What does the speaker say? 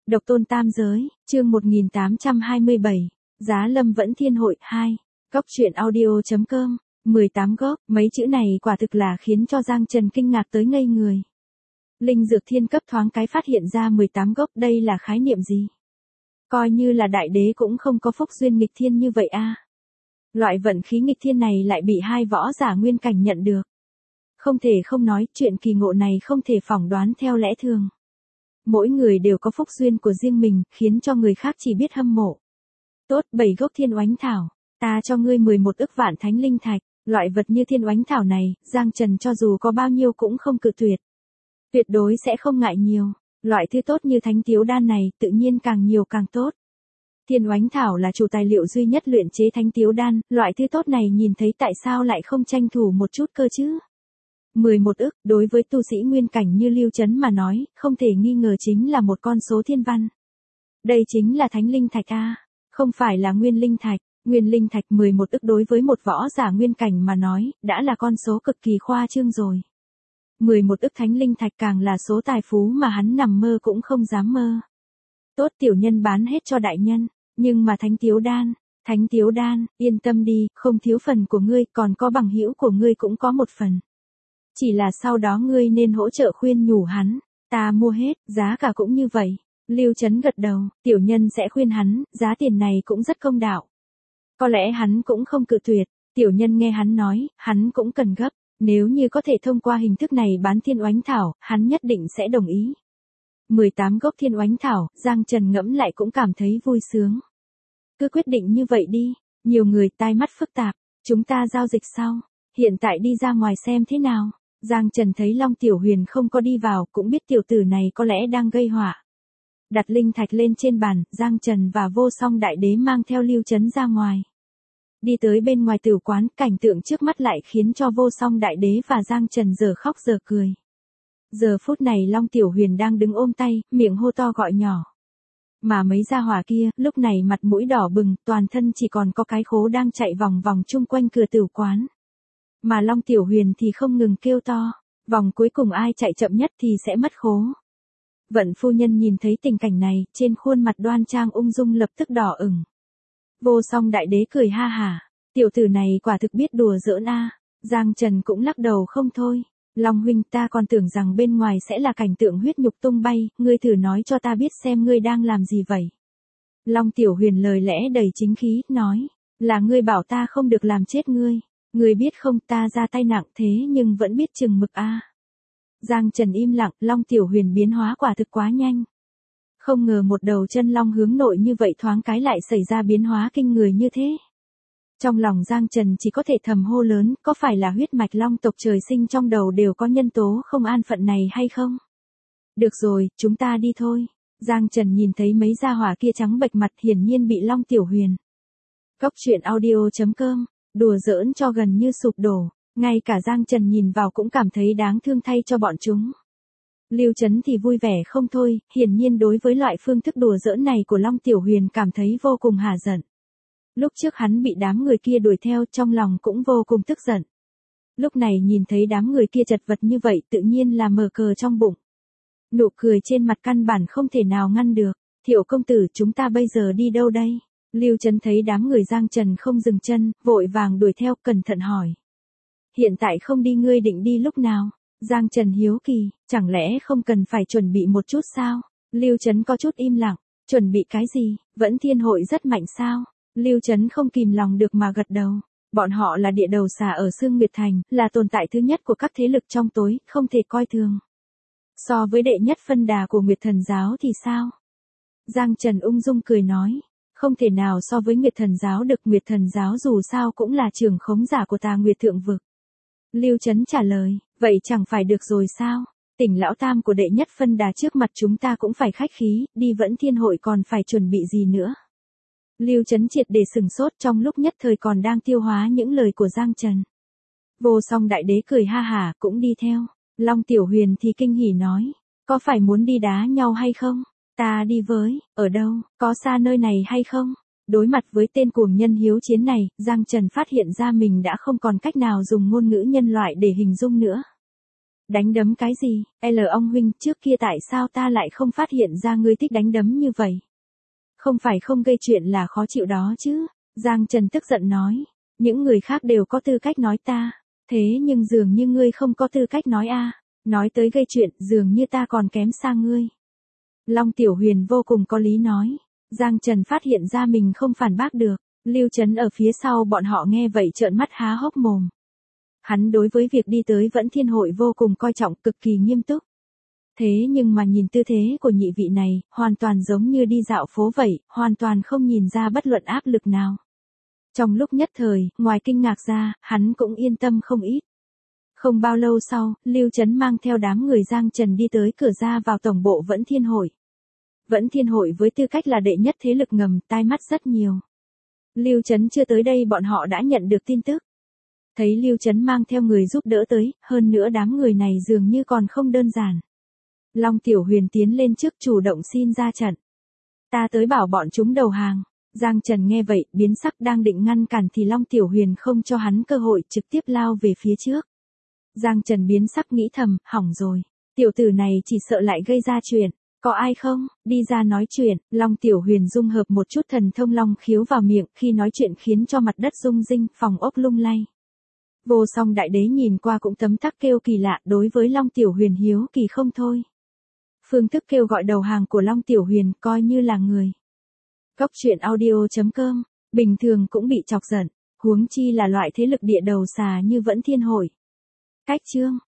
Độc tôn tam giới, chương 1827, Giá Lâm Vẫn Thiên Hội 2, Góc truyện audio.com, 18 gốc, mấy chữ này quả thực là khiến cho Giang Trần kinh ngạc tới ngây người. Linh dược thiên cấp thoáng cái phát hiện ra 18 gốc, đây là khái niệm gì? Coi như là đại đế cũng không có phúc duyên nghịch thiên như vậy a. Loại vận khí nghịch thiên này lại bị hai võ giả nguyên cảnh nhận được. Không thể không nói, chuyện kỳ ngộ này không thể phỏng đoán theo lẽ thường. Mỗi người đều có phúc duyên của riêng mình, khiến cho người khác chỉ biết hâm mộ. Tốt, 7 gốc thiên oánh thảo, ta cho ngươi 11 ức vạn thánh linh thạch, loại vật như thiên oánh thảo này, Giang Trần cho dù có bao nhiêu cũng không cự tuyệt. Tuyệt đối sẽ không ngại nhiều, loại thứ tốt như thánh tiếu đan này, tự nhiên càng nhiều càng tốt. Thiên oánh thảo là chủ tài liệu duy nhất luyện chế thánh tiếu đan, loại thứ tốt này nhìn thấy tại sao lại không tranh thủ một chút cơ chứ? 11 ức, đối với tu sĩ nguyên cảnh như Lưu Chấn mà nói, không thể nghi ngờ chính là một con số thiên văn. Đây chính là thánh linh thạch a, không phải là nguyên linh thạch. Nguyên linh thạch 11 ức đối với một võ giả nguyên cảnh mà nói, đã là con số cực kỳ khoa trương rồi. 11 ức thánh linh thạch càng là số tài phú mà hắn nằm mơ cũng không dám mơ. Tốt, tiểu nhân bán hết cho đại nhân, nhưng mà thánh tiếu đan, yên tâm đi, không thiếu phần của ngươi, còn có bằng hữu của ngươi cũng có một phần. Chỉ là sau đó ngươi nên hỗ trợ khuyên nhủ hắn, ta mua hết, giá cả cũng như vậy. Lưu Chấn gật đầu, tiểu nhân sẽ khuyên hắn, giá tiền này cũng rất công đạo. Có lẽ hắn cũng không cự tuyệt, tiểu nhân nghe hắn nói, hắn cũng cần gấp, nếu như có thể thông qua hình thức này bán thiên oánh thảo, hắn nhất định sẽ đồng ý. 18 gốc thiên oánh thảo, Giang Trần ngẫm lại cũng cảm thấy vui sướng. Cứ quyết định như vậy đi, nhiều người tai mắt phức tạp, chúng ta giao dịch sau, hiện tại đi ra ngoài xem thế nào. Giang Trần thấy Long Tiểu Huyền không có đi vào, cũng biết tiểu tử này có lẽ đang gây họa. Đặt linh thạch lên trên bàn, Giang Trần và Vô Song Đại Đế mang theo Lưu Chấn ra ngoài. Đi tới bên ngoài tử quán, cảnh tượng trước mắt lại khiến cho Vô Song Đại Đế và Giang Trần giờ khóc giờ cười. Giờ phút này Long Tiểu Huyền đang đứng ôm tay, miệng hô to gọi nhỏ. Mà mấy gia hỏa kia, lúc này mặt mũi đỏ bừng, toàn thân chỉ còn có cái khố đang chạy vòng vòng chung quanh cửa tử quán. Mà Long Tiểu Huyền thì không ngừng kêu to, vòng cuối cùng ai chạy chậm nhất thì sẽ mất khố. Vận phu nhân nhìn thấy tình cảnh này, trên khuôn mặt đoan trang ung dung lập tức đỏ ửng. Vô Song Đại Đế cười ha hả, tiểu tử này quả thực biết đùa giỡn a. Giang Trần cũng lắc đầu không thôi. Long huynh, ta còn tưởng rằng bên ngoài sẽ là cảnh tượng huyết nhục tung bay, ngươi thử nói cho ta biết xem ngươi đang làm gì vậy. Long Tiểu Huyền lời lẽ đầy chính khí, nói, là ngươi bảo ta không được làm chết ngươi. Ngươi biết không, ta ra tay nặng thế nhưng vẫn biết chừng mực a. Giang Trần im lặng, Long Tiểu Huyền biến hóa quả thực quá nhanh. Không ngờ một đầu chân long hướng nội như vậy thoáng cái lại xảy ra biến hóa kinh người như thế. Trong lòng Giang Trần chỉ có thể thầm hô lớn, có phải là huyết mạch long tộc trời sinh trong đầu đều có nhân tố không an phận này hay không? Được rồi, chúng ta đi thôi. Giang Trần nhìn thấy mấy gia hỏa kia trắng bệch mặt, hiển nhiên bị Long Tiểu Huyền. Góc truyện audio.com, đùa giỡn cho gần như sụp đổ, ngay cả Giang Trần nhìn vào cũng cảm thấy đáng thương thay cho bọn chúng. Lưu Chấn thì vui vẻ không thôi, hiển nhiên đối với loại phương thức đùa giỡn này của Long Tiểu Huyền cảm thấy vô cùng hả giận. Lúc trước hắn bị đám người kia đuổi theo, trong lòng cũng vô cùng tức giận. Lúc này nhìn thấy đám người kia chật vật như vậy, tự nhiên là mở cờ trong bụng. Nụ cười trên mặt căn bản không thể nào ngăn được. Thiệu công tử, chúng ta bây giờ đi đâu đây? Lưu Chấn thấy đám người Giang Trần không dừng chân, vội vàng đuổi theo, cẩn thận hỏi. Hiện tại không đi, ngươi định đi lúc nào? Giang Trần hiếu kỳ, chẳng lẽ không cần phải chuẩn bị một chút sao? Lưu Chấn có chút im lặng, chuẩn bị cái gì? Vẫn Thiên Hội rất mạnh sao? Lưu Chấn không kìm lòng được mà gật đầu. Bọn họ là địa đầu xà ở Sương Nguyệt Thành, là tồn tại thứ nhất của các thế lực trong tối, không thể coi thường. So với đệ nhất phân đà của Nguyệt Thần Giáo thì sao? Giang Trần ung dung cười nói. Không thể nào so với Nguyệt Thần Giáo được, Nguyệt Thần Giáo dù sao cũng là trưởng khống giả của Tà Nguyệt Thượng Vực. Lưu Chấn trả lời, vậy chẳng phải được rồi sao? Tỉnh lão tam của đệ nhất phân đà trước mặt chúng ta cũng phải khách khí, đi Vẫn Thiên Hội còn phải chuẩn bị gì nữa? Lưu Chấn triệt để sừng sốt, trong lúc nhất thời còn đang tiêu hóa những lời của Giang Trần. Vô Song Đại Đế cười ha hả, cũng đi theo. Long Tiểu Huyền thì kinh hỉ nói, có phải muốn đi đá nhau hay không? Ta đi với, ở đâu, có xa nơi này hay không? Đối mặt với tên cuồng nhân hiếu chiến này, Giang Trần phát hiện ra mình đã không còn cách nào dùng ngôn ngữ nhân loại để hình dung nữa. Đánh đấm cái gì? Ông huynh, trước kia tại sao ta lại không phát hiện ra ngươi thích đánh đấm như vậy? Không phải không gây chuyện là khó chịu đó chứ? Giang Trần tức giận nói. Những người khác đều có tư cách nói ta. Thế nhưng dường như ngươi không có tư cách nói a. Nói tới gây chuyện, dường như ta còn kém xa ngươi. Long Tiểu Huyền vô cùng có lý nói. Giang Trần phát hiện ra mình không phản bác được. Lưu Trấn ở phía sau bọn họ nghe vậy trợn mắt há hốc mồm. Hắn đối với việc đi tới Vẫn Thiên Hội vô cùng coi trọng, cực kỳ nghiêm túc. Thế nhưng mà nhìn tư thế của nhị vị này, hoàn toàn giống như đi dạo phố vậy, hoàn toàn không nhìn ra bất luận áp lực nào. Trong lúc nhất thời, ngoài kinh ngạc ra, hắn cũng yên tâm không ít. Không bao lâu sau, Lưu Trấn mang theo đám người Giang Trần đi tới cửa ra vào tổng bộ Vẫn Thiên Hội. Vẫn Thiên Hội với tư cách là đệ nhất thế lực ngầm, tai mắt rất nhiều. Lưu Trấn chưa tới đây bọn họ đã nhận được tin tức. Thấy Lưu Trấn mang theo người giúp đỡ tới, hơn nữa đám người này dường như còn không đơn giản. Long Tiểu Huyền tiến lên trước chủ động xin ra trận. Ta tới bảo bọn chúng đầu hàng. Giang Trần nghe vậy, biến sắc đang định ngăn cản thì Long Tiểu Huyền không cho hắn cơ hội, trực tiếp lao về phía trước. Giang Trần biến sắc nghĩ thầm, hỏng rồi. Tiểu tử này chỉ sợ lại gây ra chuyện. Có ai không? Đi ra nói chuyện. Long Tiểu Huyền dung hợp một chút thần thông long khiếu vào miệng, khi nói chuyện khiến cho mặt đất rung rinh, phòng ốc lung lay. Vô Song Đại Đế nhìn qua cũng tấm tắc kêu kỳ lạ, đối với Long Tiểu Huyền hiếu kỳ không thôi. Phương thức kêu gọi đầu hàng của Long Tiểu Huyền coi như là người. Góc truyện audio.com, bình thường cũng bị chọc giận, huống chi là loại thế lực địa đầu xà như Vẫn Thiên Hội. Cách chương